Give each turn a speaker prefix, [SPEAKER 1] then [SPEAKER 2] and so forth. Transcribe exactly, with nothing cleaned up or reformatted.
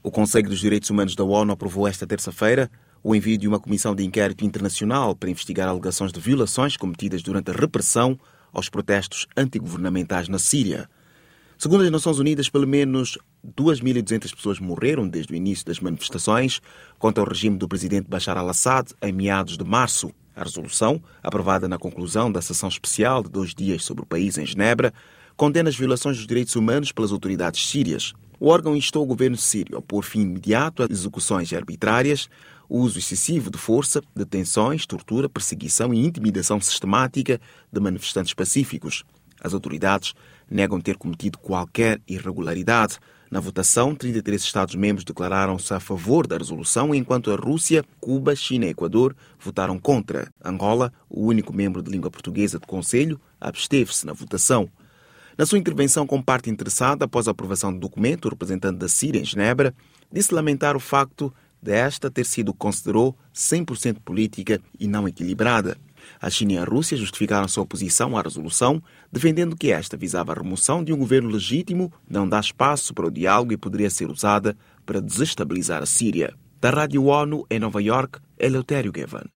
[SPEAKER 1] O Conselho dos Direitos Humanos da ONU aprovou esta terça-feira o envio de uma comissão de inquérito internacional para investigar alegações de violações cometidas durante a repressão aos protestos antigovernamentais na Síria. Segundo as Nações Unidas, pelo menos duas mil e duzentas pessoas morreram desde o início das manifestações contra o regime do presidente Bashar al-Assad em meados de março. A resolução, aprovada na conclusão da sessão especial de dois dias sobre o país em Genebra, condena as violações dos direitos humanos pelas autoridades sírias. O órgão instou o governo sírio a pôr fim imediato a execuções arbitrárias, o uso excessivo de força, detenções, tortura, perseguição e intimidação sistemática de manifestantes pacíficos. As autoridades negam ter cometido qualquer irregularidade. Na votação, trinta e três Estados-membros declararam-se a favor da resolução, enquanto a Rússia, Cuba, China e Equador votaram contra. Angola, o único membro de língua portuguesa do Conselho, absteve-se na votação. Na sua intervenção como parte interessada após a aprovação do documento, o representante da Síria em Genebra disse lamentar o facto de esta ter sido o que considerou cem por cento política e não equilibrada. A China e a Rússia justificaram sua oposição à resolução, defendendo que esta visava a remoção de um governo legítimo, não dá espaço para o diálogo e poderia ser usada para desestabilizar a Síria. Da Rádio ONU em Nova Iorque, Eleutério Gavan.